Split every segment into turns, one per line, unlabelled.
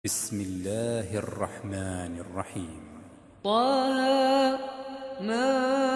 بسم الله الرحمن الرحيم.
طه ما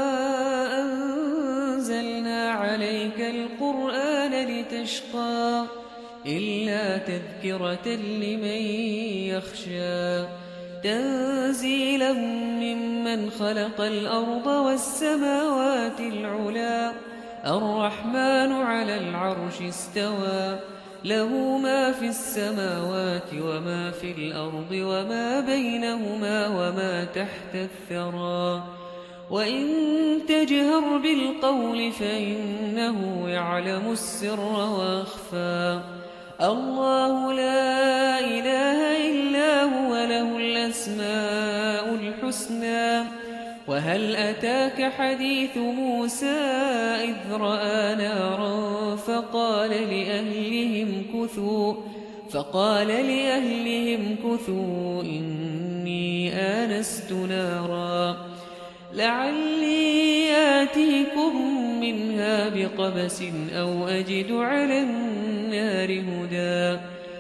أنزلنا عليك القرآن لتشقى إلا تذكرة لمن يخشى تنزيلا ممن خلق الأرض والسماوات العلا الرحمن على العرش استوى له ما في السماوات وما في الأرض وما بينهما وما تحت الثرى وإن تجهر بالقول فإنه يعلم السر وأخفى الله لا إله إلا هو له الأسماء الحسنى وهل أتاك حديث موسى إذ رأى نارا فقال لأهلهم كثوا إني آنست نارا لعلي آتيكم منها بقبس أو أجد على النار هدى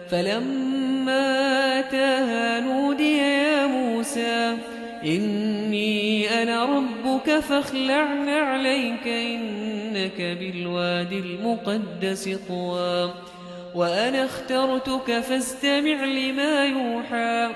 فلما أتاها نودي يا موسى إني أنا ربك فاخلع نعليك إنك بالواد المقدس طوى وأنا اخترتك فاستمع لما يوحى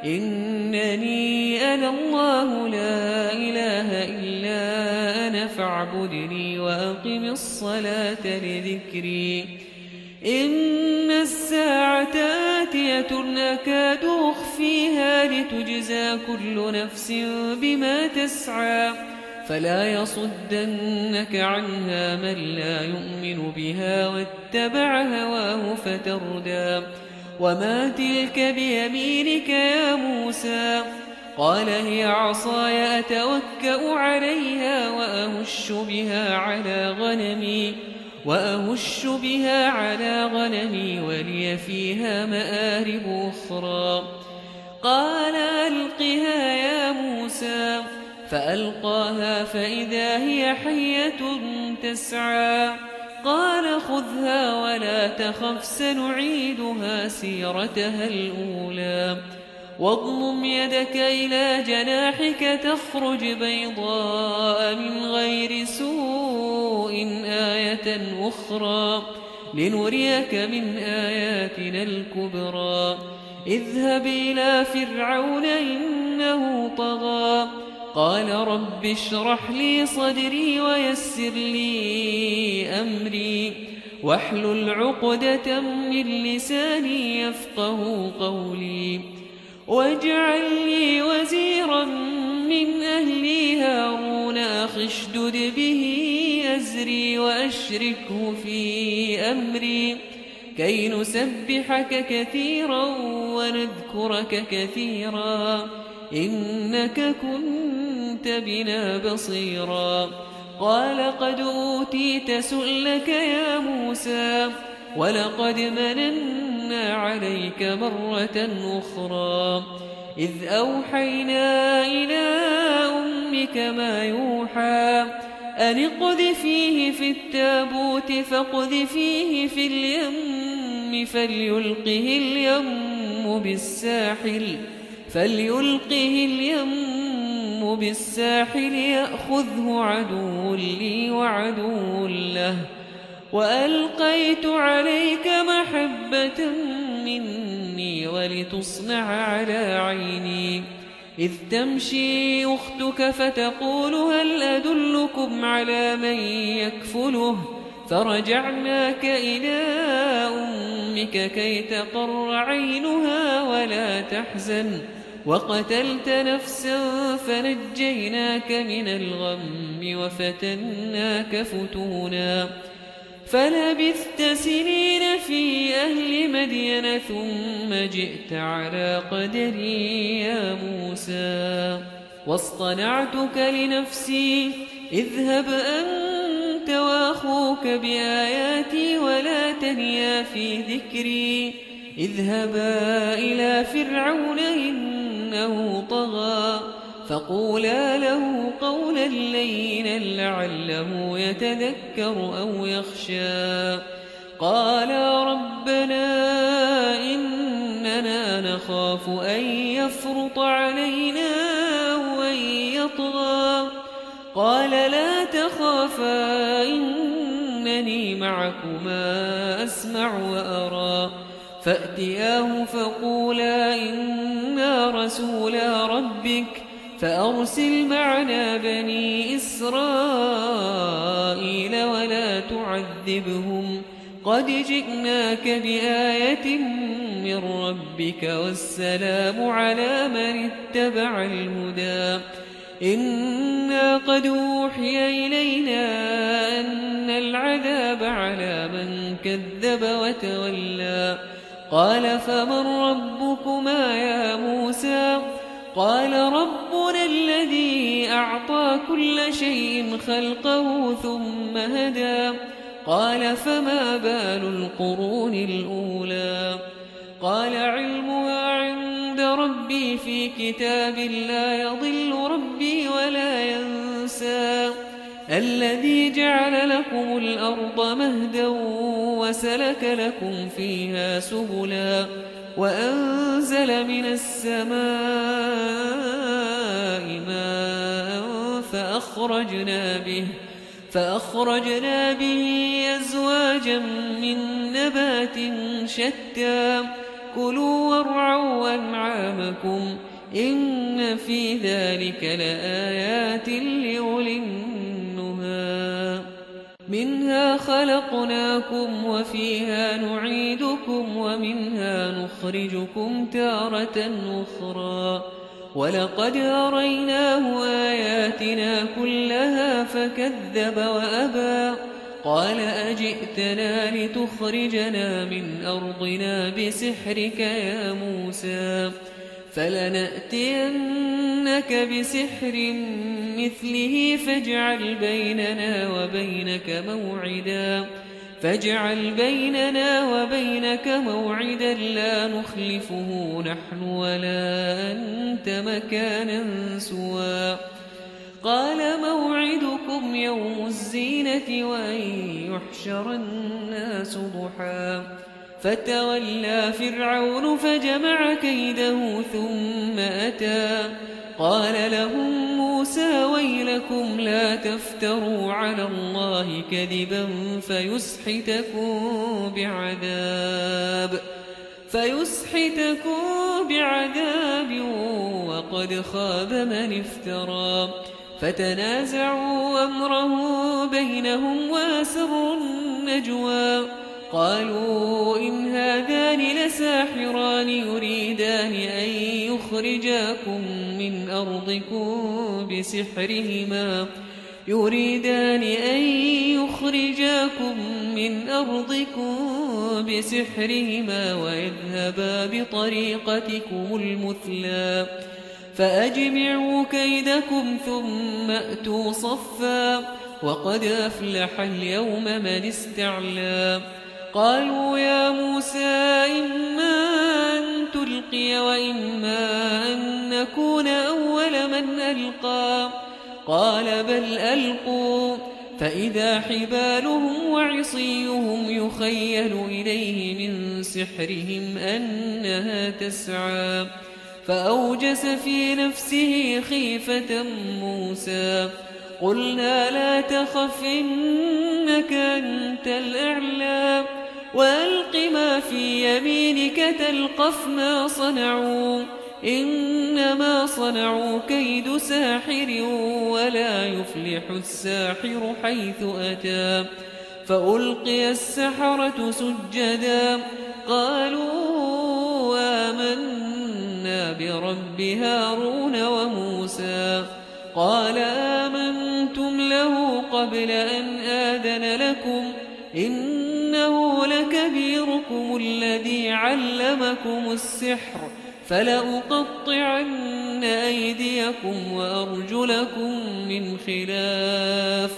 إنني أنا الله لا إله إلا أنا فاعبدني وأقم الصلاة لذكري إن الساعة آتية أكاد أخفيها لتجزى كل نفس بما تسعى فلا يصدنك عنها من لا يؤمن بها واتبع هواه فتردى وما تلك بيمينك يا موسى قال هي عصاي أتوكأ عليها وأهش بها على غنمي ولي فيها مآرب أخرى قال ألقها يا موسى فألقاها فإذا هي حية تسعى قال خذها ولا تخف سنعيدها سيرتها الأولى واضمم يدك إلى جناحك تخرج بيضاء من غير سوء آية أخرى لنريك من آياتنا الكبرى اذهب إلى فرعون إنه طغى قال رب اشرح لي صدري ويسر لي أمري واحلل عقدة من لساني يفقه قولي واجعل لي وزيرا من أهلي هارون أخي اشدد به أزري وأشركه في أمري كي نسبحك كثيرا ونذكرك كثيرا إنك كنت بنا بصيرا قال قد أوتيت سؤلك يا موسى ولقد مننا عليك مرة أخرى إذ أوحينا إلى أمك ما يوحى أن اقذفيه في التابوت فاقذفيه في اليم فليلقه اليم بالساحل يأخذه عدو لي وعدو له وألقيت عليك محبة مني ولتصنع على عيني إذ تمشي أختك فتقول هل أدلكم على من يكفله فرجعناك إلى أمك كي تقر عينها ولا تحزن وقتلت نفسا فنجيناك من الغم وفتناك فتونا فلبثت سنين في أهل مدين ثم جئت على قدري يا موسى واصطنعتك لنفسي اذهب أنت وأخوك بآياتي ولا تنيا في ذكري اذهبا إلى فرعون إنه طغى فقولا له قولا لينا لعله يتذكر أو يخشى قالا ربنا إننا نخاف أن يفرط علينا أو أن يطغى قال لا تخافا إنني معكما أسمع وأرى فأتياه فقولا إنا رسولا ربك فأرسل معنا بني إسرائيل ولا تعذبهم قد جئناك بآية من ربك والسلام على من اتبع الهدى إنا قد أوحي إلينا أن العذاب على من كذب وتولى قال فمن ربكما يا موسى قال ربنا الذي أعطى كل شيء خلقه ثم هدى قال فما بال القرون الأولى قال علمها عند ربي في كتاب لا يضل ربي ولا ينسى الذي جعل لكم الأرض مهدا وسلك لكم فيها سبلا وأنزل من السماء ماء فأخرجنا به أزواجا من نبات شتى كلوا وارعوا أنعامكم إن في ذلك لآيات لأولي النهى منها خلقناكم وفيها نعيدكم ومنها نخرجكم تارة أخرى ولقد أريناه آياتنا كلها فكذب وأبى قال أجئتنا لتخرجنا من أرضنا بسحرك يا موسى فلنأتينك بسحر مثله فاجعل بيننا وبينك موعدا لا نخلفه نحن ولا أنت مكانا سوى قال موعدكم يوم الزينة وأن يحشر الناس ضحى فتولى فرعون فجمع كيده ثم أتى قال لهم موسى ويلكم لا تفتروا على الله كذبا فيسحتكم بعذاب وقد خاب من افترى فتنازعوا أمره بينهم وأسروا النجوى قالوا إن هذان لساحران يريدان أن يخرجاكم من أرضكم بسحرهما ويذهبا بطريقتكم المثلى فأجمعوا كيدكم ثم أتوا صفا وقد أفلح اليوم من استعلى قالوا يا موسى إما أن تلقي وإما أن نكون أول من ألقى قال بل ألقوا فإذا حبالهم وعصيهم يخيل إليه من سحرهم أنها تسعى فأوجس في نفسه خيفة موسى قلنا لا تخف إنك أنت الأعلى وألق ما في يمينك تلقف ما صنعوا إنما صنعوا كيد ساحر ولا يفلح الساحر حيث أتى فألقي السحرة سجدا قالوا آمنا برب هارون وموسى قال آمنتم له قبل أن آذن لكم إنه لكبيركم الذي علمكم السحر فلأقطعن أيديكم وأرجلكم من خلاف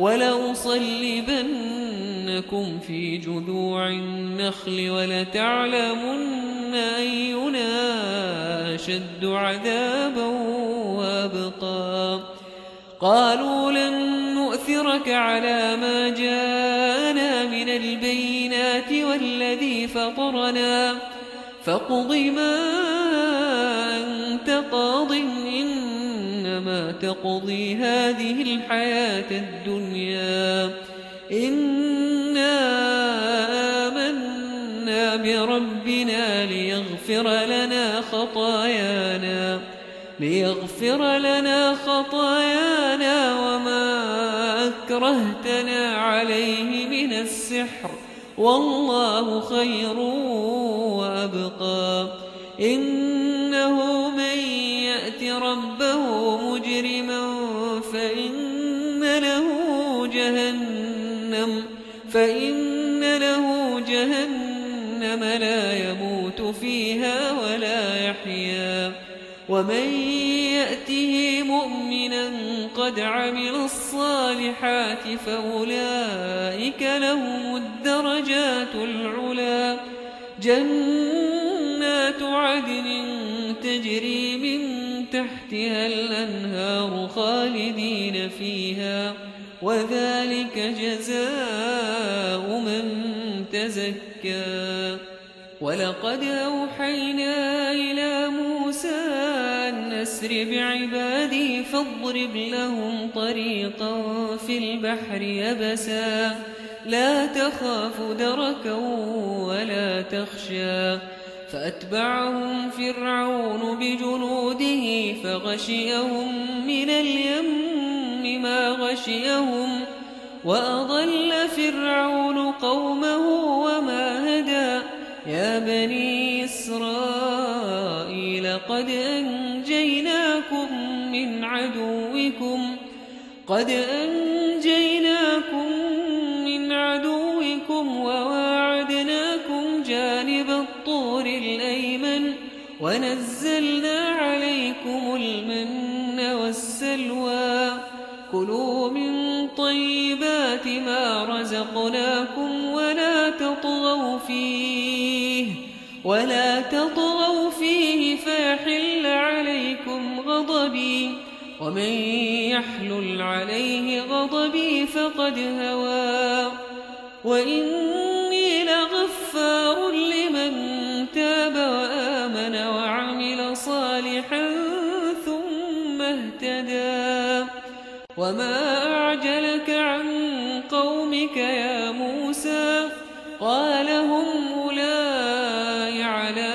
ولأصلبنكم في جذوع النخل ولتعلمن أينا أشد عذابا وأبقى قالوا لن نؤثرك على ما جاءنا من البينات والذي فاقض ما أنت قاض إنما تقضي هذه الحياة الدنيا إنا آمنا بربنا ليغفر لنا خطايانا وما أكرهتنا عليه من السحر والله خير وأبقى إنه من يأت ربه مجرما فإن له جهنم لا يموت فيها ولا يحيا ومن يأته مؤمنا قد عمل الصالحات فأولئك لهم الدرجات العلا جنات عدن تجري من تحتها الأنهار خالدين فيها وذلك جزاء من تزكى ولقد أوحينا إلى موسى أن أسر بعبادي فاضرب لهم طريقا في البحر يبسا لا تخاف دركا ولا تخشى فأتبعهم فرعون بجنوده فغشيهم من اليم ما غشيهم وأضل فرعون قومه وما هدى يا بني إسرائيل قد أنجيناكم من عدوكم وواعدناكم جانب الطور الأيمن ونزلنا عليكم المن والسلوى كلوا من طيبات ما رزقناكم ولا تطغوا فيه فيحل عليكم غضبي ومن يحلل عليه غضبي فقد هوى وإني لغفار لمن تاب وآمن وعمل صالحا ثم اهتدى وما أعجلك عن قومك يا موسى قال هم أولئك على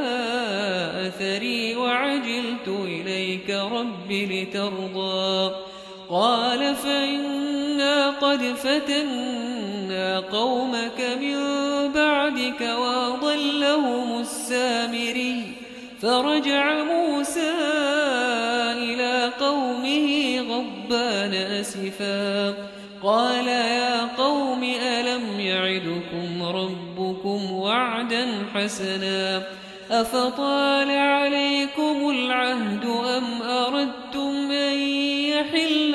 أثري وعجلت إليك رب لترضى قال فإنا قد فتنا قومك من بعدك وأضلهم السامري فرجع موسى إلى قومه غضبان أسفا قال يا قوم ألم يعدكم ربكم وعدا حسنا أفطال عليكم العهد أم أردتم أن يحل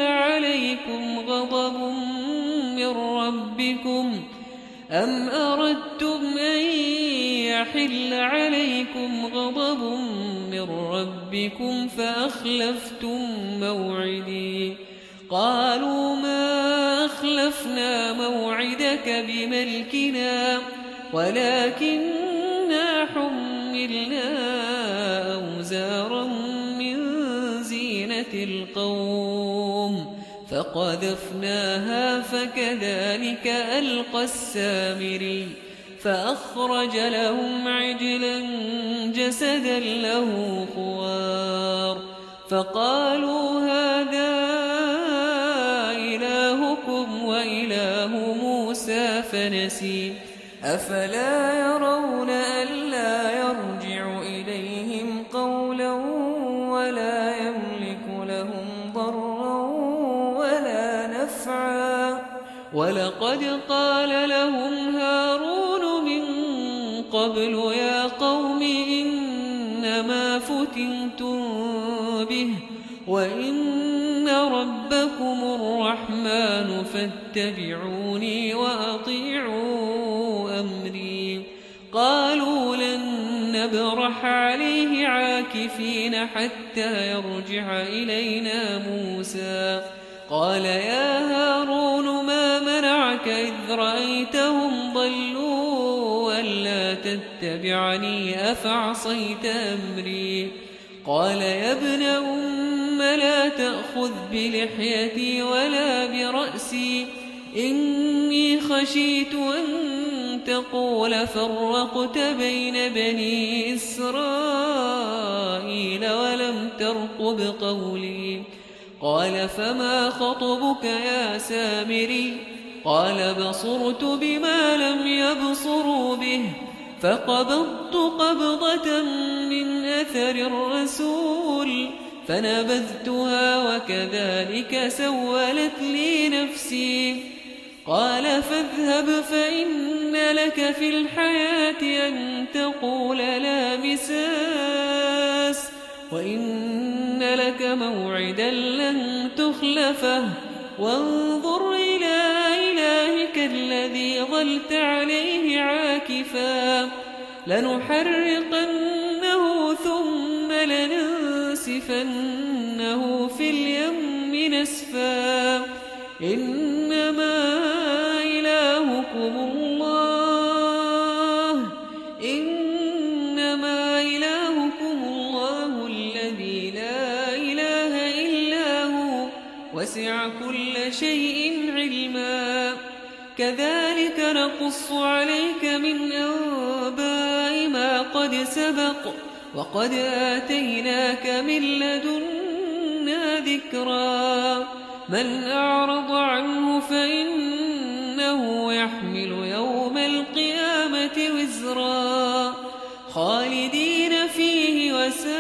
عليكم غضب من ربكم فأخلفتم موعدي قالوا ما أخلفنا موعدك بملكنا ولكننا حملنا أوزارا من زينة القوم فقذفناها فكذلك ألقى السامري فأخرج لهم عجلا جسدا له خوار فقالوا هذا إلهكم وإله موسى فنسي أفلا يرون ألا يرجع إليهم قولا ولا يملك لهم ضرا ولا نفعا ولقد قال لهم هارون من قبل يا قوم إنما فتنتم به وإن ربكم الرحمن فاتبعوني وأطيعوا أمري قالوا لن نبرح عليه عاكفين حتى يرجع إلينا موسى قال يا هارون ما منعك إذ رأيتهم ضلوا ألا تتبعني أفعصيت أمري قال يا ابن أم لا تأخذ بلحيتي ولا برأسي إني خشيت أن تقول فرقت بين بني إسرائيل ولم ترقب قولي قال فما خطبك يا سامري قال بصرت بما لم يبصروا به فقبضت قبضة من أثر الرسول فنبذتها وكذلك سولت لي نفسي قال فاذهب فإن لك في الحياة أن تقول لا مساس وإن لك موعدا لن تخلفه وانظر إلى إلهك الذي ظلت عليه عاكفا لنحرقنه ثم لننسفنه في اليم نسفا إنما إلهكم الله الذي لا إله إلا هو وسع كل شيء علما كذلك نقص عليك من أنباء ما قد سبق وقد آتيناك من لدنا ذكرا من أعرض عنه فإنه يحمل يوم القيامة وزرا خالدين فيه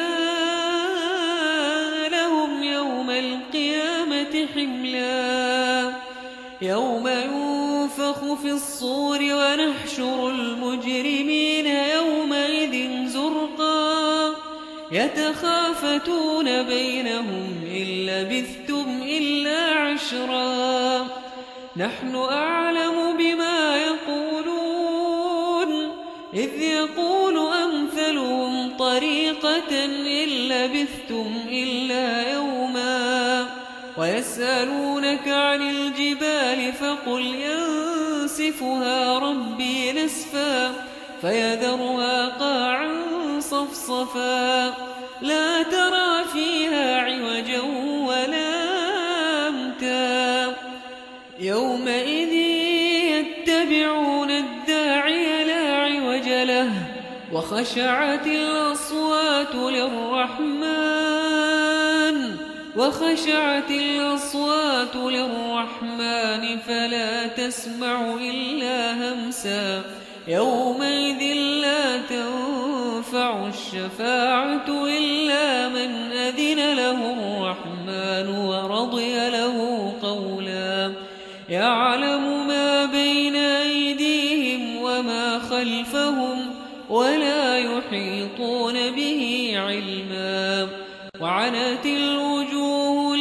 وساء لهم يوم القيامة حملا يوم ينفخ في الصور ونحشر المجرمين يومئذ زرقا يتخافتون بينهم إن لبثتم إلا عشرا نحن أعلم بما يقولون إذ يقول أمثلهم طريقة إن لبثتم إلا يوما ويسألونك عن الجبال فقل ينسفها ربي نسفا فيذرها قاعا صفصفا لا ترى فيها عوجا ولا أمتا يومئذ يتبعون الداعي لا عوج له وخشعت الأصوات للرحمن فلا تسمع إلا همسا يومئذ لا تنفع الشفاعة إلا من أذن له الرحمن ورضي له قولا يعلم ما بين أيديهم وما خلفهم ولا يحيطون به علما وعنت الوجوه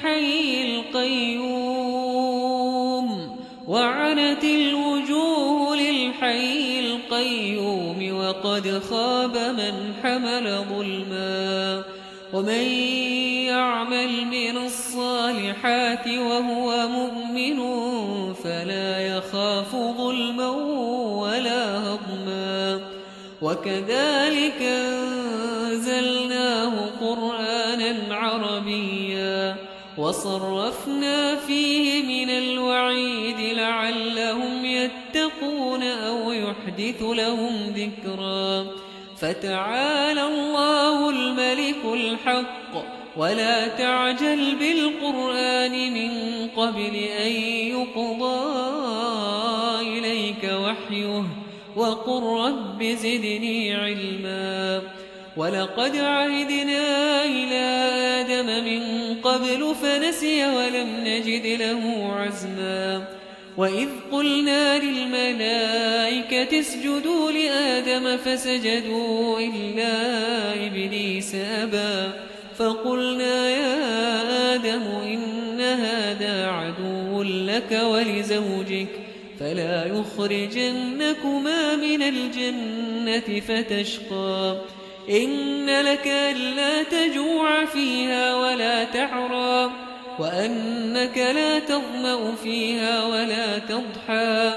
للحي القيوم وقد خاب من حمل ظلما ومن يعمل من الصالحات وهو مؤمن فلا يخاف ظلما ولا هضما وكذلك أنزلناه قرآنا عربيا وصرفنا فيه من الوعيد لعلهم يتقون أو يحدث لهم ذكرا فتعالى الله الملك الحق ولا تعجل بالقرآن من قبل أن يقضى إليك وحيه وقل رب زدني علما ولقد عهدنا إلى آدم من قبل فنسي ولم نجد له عزما وإذ قلنا للملائكة اسجدوا لآدم فسجدوا إلا إبليس أبى فقلنا يا آدم إن هذا عدو لك ولزوجك فلا يخرجنكما من الجنة فتشقى إن لك ألا تجوع فيها ولا تعرى وأنك لا تظمأ فيها ولا تضحى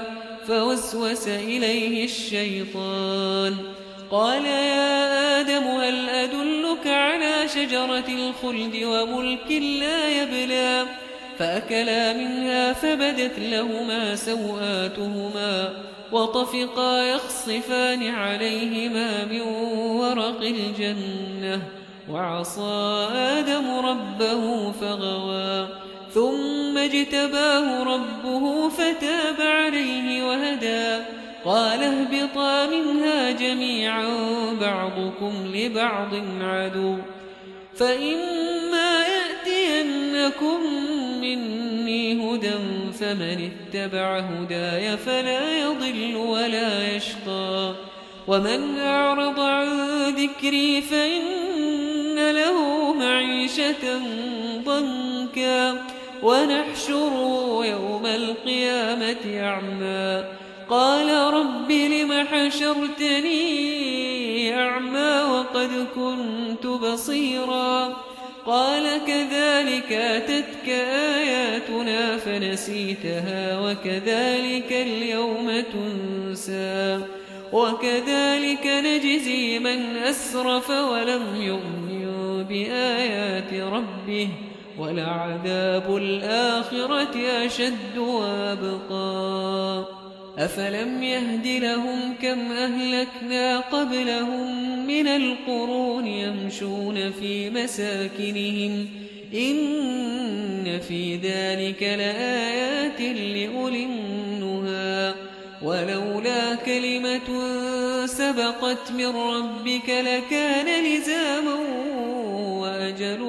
فوسوس إليه الشيطان قال يا آدم هل أدلك على شجرة الخلد وملك لا يبلى فأكلا منها فبدت لهما سوآتهما وطفقا يخصفان عليهما من ورق الجنة وعصى آدم ربه فغوى ثم اجتباه ربه فتاب عليه وهدى قال اهبطا منها جميعا بعضكم لبعض عدو فإما يأتينكم مني هدى فمن اتبع هداي فلا يضل ولا يشقى ومن أعرض عن ذكري فإن له معيشة ضنكا ونحشره يوم القيامة أعمى قال رب لم حشرتني أعمى وقد كنت بصيرا قال كذلك أتتك آياتنا فنسيتها وكذلك اليوم تنسى وكذلك نجزي من أسرف ولم يؤمن بآيات ربه ولعذاب الآخرة أشد وأبقى أفلم يهد لهم كم أهلكنا قبلهم من القرون يمشون في مساكنهم إن في ذلك لآيات لأولي النهى ولولا كلمة سبقت من ربك لكان لزاما وأجل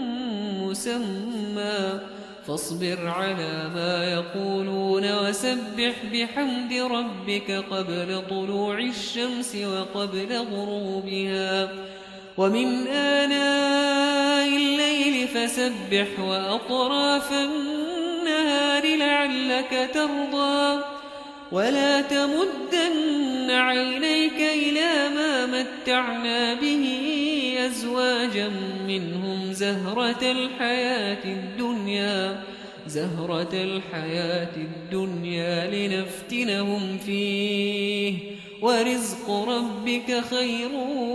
مسمى فاصبر على ما يقولون وسبح بحمد ربك قبل طلوع الشمس وقبل غروبها ومن آناء الليل فسبح وأطراف النهار لعلك ترضى ولا تمدن عينيك إلى ما متعنا به أزواجا منهم زهرة الحياة الدنيا لنفتنهم فيه ورزق ربك خير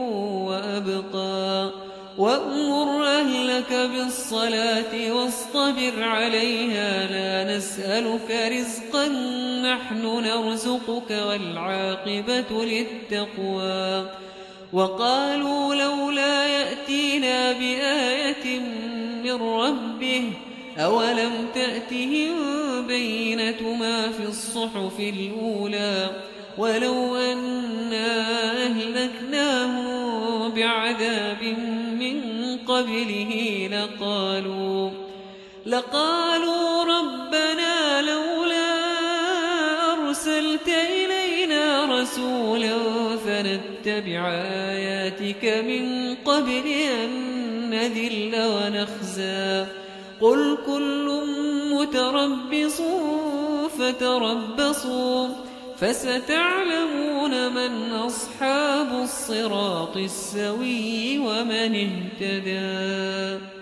وأبقى وأمر أهلك بالصلاة واصطبر عليها لا نسألك رزقا نحن نرزقك والعاقبة للتقوى وقالوا لولا يأتينا بآية من ربه أولم تأتهم بينة ما في الصحف الأولى ولو أنا أهلكناهم بعذاب من قبله لقالوا ربنا لولا أرسلت إلينا رسولا فنتبع آياتك من قبل أن نذل ونخزى قل كل متربص فتربصوا فستعلمون من أصحاب الصراط السوي ومن اهتدى